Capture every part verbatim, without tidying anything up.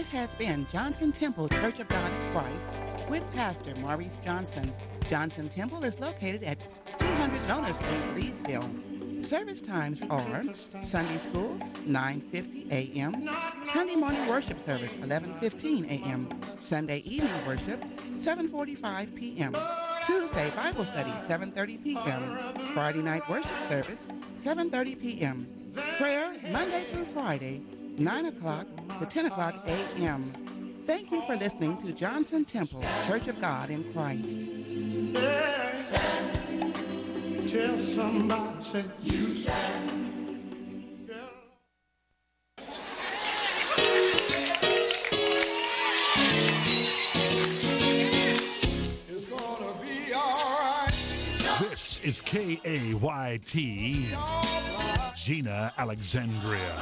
This has been Johnson Temple Church of God in Christ with Pastor Maurice Johnson. Johnson Temple is located at two hundred Nona Street, Leesville. Service times are Sunday schools, nine fifty a.m., Sunday morning worship service, eleven fifteen a.m., Sunday evening worship, seven forty-five p.m., Tuesday Bible study, seven thirty p.m., Friday night worship service, seven thirty p.m., prayer Monday through Friday, nine o'clock to ten o'clock a.m. Thank you for listening to Johnson Temple, Church of God in Christ. Tell somebody, say, you stand. It's gonna be all right. This is K A Y T, Gina Alexandria.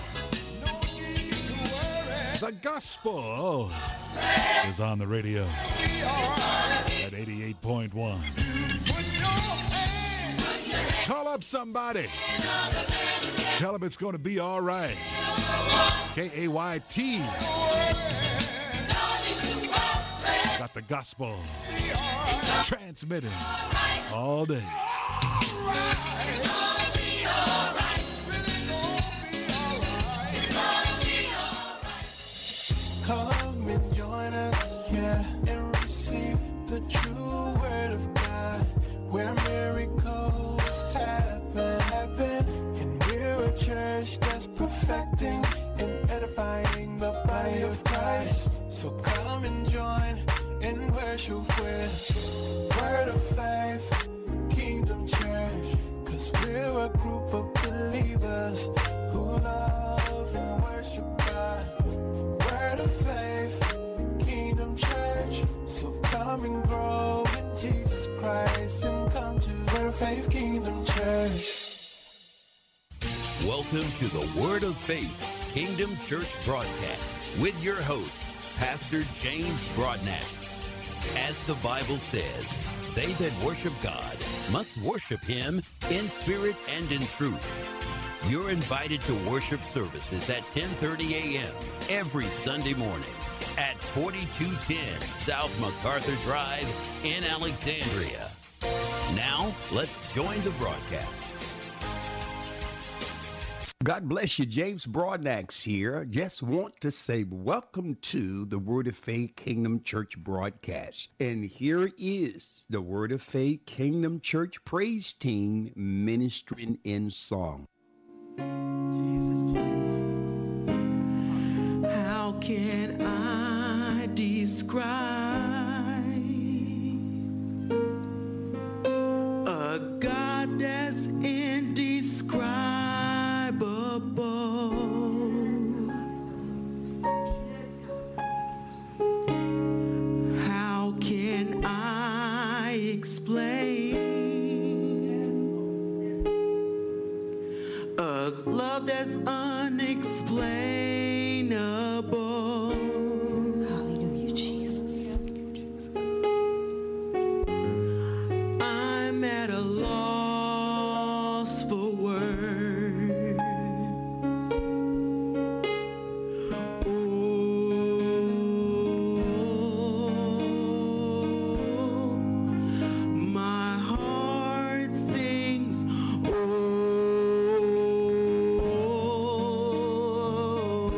The gospel is on the radio at eighty-eight point one. Call up somebody. Tell them it's going to be all right. K A Y T. Got the gospel transmitting all day. Come and join us, yeah, and receive the true word of God, where miracles happen, happen, and we're a church that's perfecting and edifying the body of Christ. So come and join and worship with Word of Faith, Kingdom Church, cause we're a group of believers who love and worship God. Word of Faith, Kingdom Church. So come and grow in Jesus Christ and come to Word of Faith, Kingdom Church. Welcome to the Word of Faith, Kingdom Church broadcast with your host, Pastor James Broadnax. As the Bible says, they that worship God must worship Him in spirit and in truth. You're invited to worship services at ten thirty a.m. every Sunday morning at forty-two ten South MacArthur Drive in Alexandria. Now, let's join the broadcast. God bless you. James Broadnax here. Just want to say welcome to the Word of Faith Kingdom Church broadcast. And here is the Word of Faith Kingdom Church praise team ministering in song. How can I describe a God that's indescribable? How can I explain a love that's unexplainable? Hallelujah, Jesus. I'm at a loss for words. Oh, my heart sings, oh.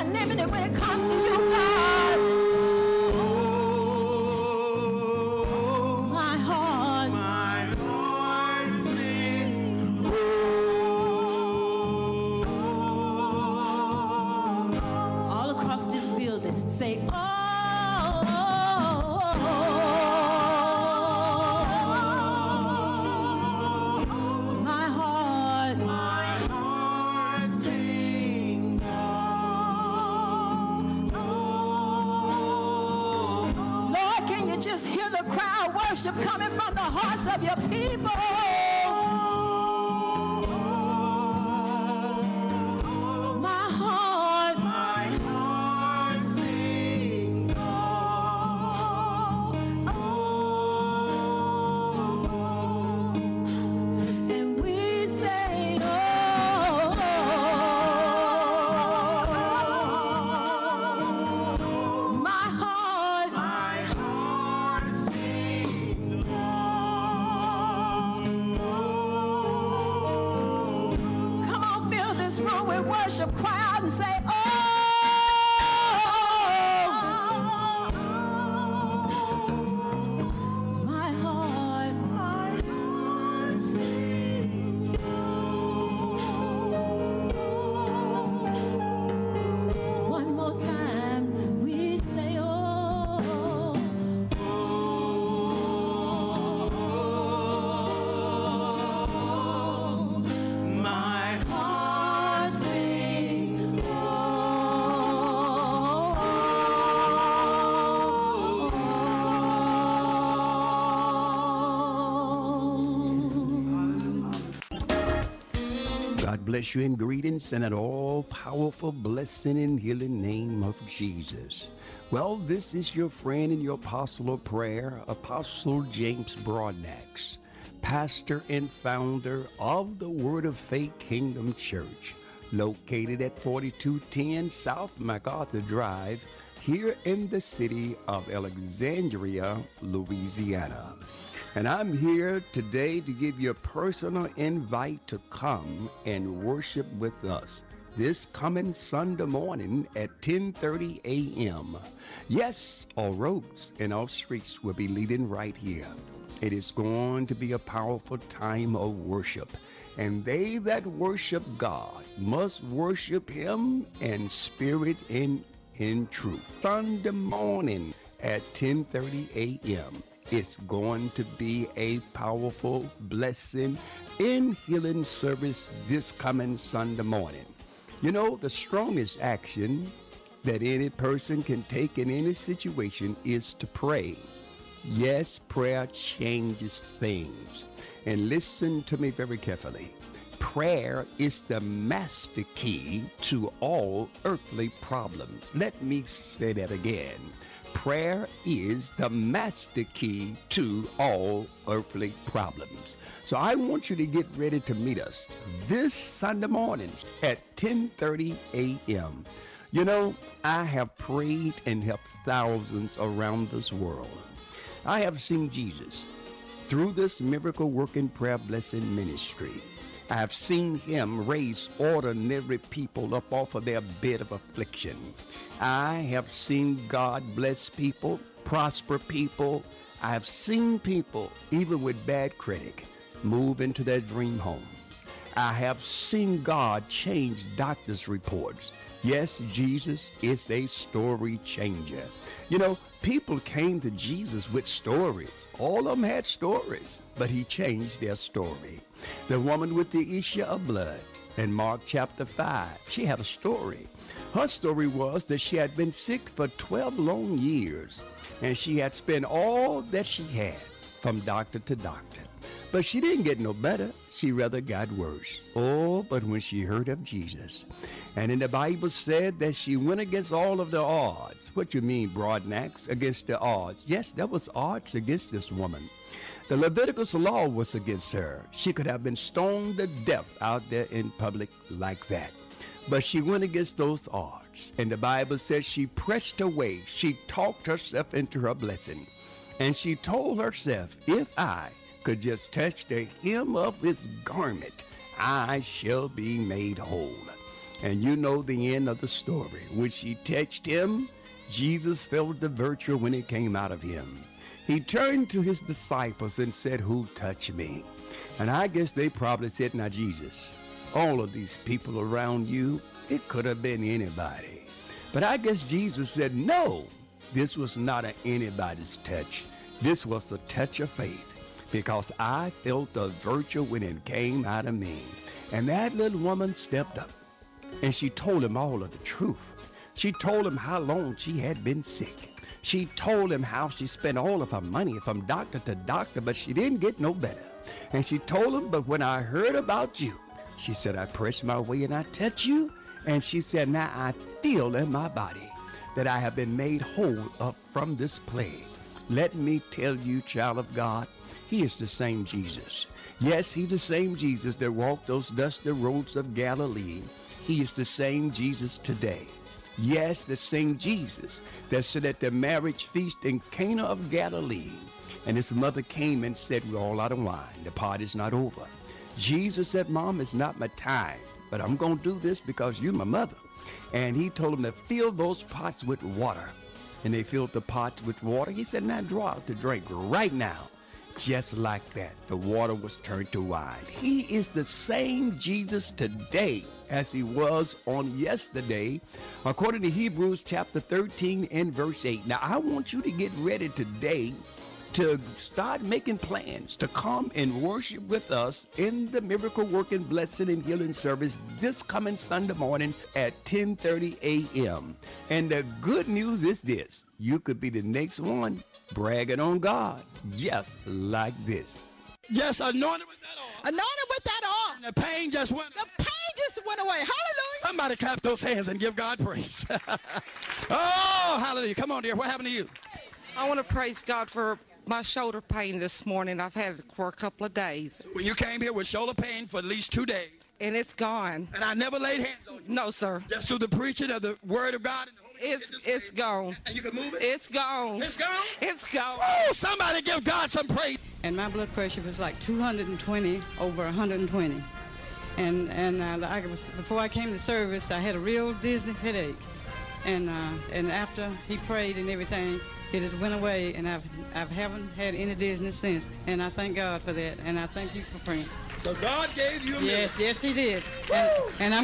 limited when it comes to you, God. My heart, my heart sings. All across this building, say, oh. Worship coming from the hearts of your people. My heart, my heart sings. Oh, oh, and we say, oh, my heart, my heart sings. Come on, fill this room with worship. Cry out and say, oh, my heart, my heart sings. One more time, we say, oh, my heart sings. God bless you and greetings and an all-powerful blessing and healing name of Jesus. Well, this is your friend and your apostle of prayer, Apostle James Broadnax, pastor and founder of the Word of Faith Kingdom Church, located at forty-two ten South MacArthur Drive, here in the city of Alexandria, Louisiana. And I'm here today to give you a personal invite to come and worship with us this coming Sunday morning at ten thirty a.m. Yes, all roads and all streets will be leading right here. It is going to be a powerful time of worship. And they that worship God must worship him in spirit and in truth. Sunday morning at ten thirty a.m. It's going to be a powerful blessing in healing service this coming Sunday morning. You know, the strongest action that any person can take in any situation is to pray. Yes, prayer changes things. And listen to me very carefully. Prayer is the master key to all earthly problems. Let me say that again. Prayer is the master key to all earthly problems. So I want you to get ready to meet us this Sunday morning at ten thirty a.m. You know, I have prayed and helped thousands around this world. I have seen Jesus through this miracle working prayer blessing ministry. I have seen him raise ordinary people up off of their bed of affliction. I have seen God bless people, prosper people. I have seen people, even with bad credit, move into their dream homes. I have seen God change doctors' reports. Yes, Jesus is a story changer. You know, people came to Jesus with stories. All of them had stories, but he changed their story. The woman with the issue of blood in Mark chapter five, she had a story. Her story was that she had been sick for twelve long years, and she had spent all that she had from doctor to doctor. But she didn't get no better. She rather got worse. Oh, but when she heard of Jesus, and in the Bible said that she went against all of the odds. What you mean, Broadnax, against the odds? Yes, there was odds against this woman. The Leviticus law was against her. She could have been stoned to death out there in public like that. But she went against those odds. And the Bible says she pressed away. She talked herself into her blessing. And she told herself, if I could just touch the hem of his garment, I shall be made whole. And you know the end of the story. When she touched him, Jesus felt the virtue when it came out of him. He turned to his disciples and said, "Who touched me?" And I guess they probably said, "Now, Jesus, all of these people around you, it could have been anybody." But I guess Jesus said, "No, this was not an anybody's touch. This was a touch of faith, because I felt the virtue when it came out of me." And that little woman stepped up, and she told him all of the truth. She told him how long she had been sick. She told him how she spent all of her money from doctor to doctor, but she didn't get no better. And she told him, "But when I heard about you," she said, "I pressed my way and I touched you." And she said, "Now I feel in my body that I have been made whole up from this plague." Let me tell you, child of God, he is the same Jesus. Yes, he's the same Jesus that walked those dusty roads of Galilee. He is the same Jesus today. Yes, the same Jesus that sat at the marriage feast in Cana of Galilee. And his mother came and said, "We're all out of wine. The party's not over." Jesus said, "Mom, it's not my time, but I'm going to do this because you're my mother." And he told them to fill those pots with water. And they filled the pots with water. He said, "Now draw out the drink right now." Just like that, the water was turned to wine. He is the same Jesus today as he was on yesterday, according to Hebrews chapter thirteen and verse eight. Now, I want you to get ready today to start making plans to come and worship with us in the Miracle Working Blessing and Healing Service this coming Sunday morning at ten thirty a.m. And the good news is this: you could be the next one bragging on God just like this. Just anointed with that oil. Anointed with that oil. And the pain just went. The pain just went away. Hallelujah. Somebody clap those hands and give God praise. Oh, hallelujah. Come on, dear. What happened to you? I want to praise God for my shoulder pain this morning. I've had it for a couple of days. When you came here with shoulder pain for at least two days. And it's gone. And I never laid hands on you. No, sir. Just through the preaching of the word of God and the Holy It's Spirit. it's gone. And you can move it? It's gone. It's gone? It's gone. Oh, somebody give God some praise. And my blood pressure was like two hundred twenty over one hundred twenty. And and uh, I was, before I came to service, I had a real dizzy headache. And uh, and after he prayed and everything, it just went away, and I've I haven't had any dizziness since. And I thank God for that, and I thank you for praying. So God gave you a miracle. Yes, yes, he did. And, and I'm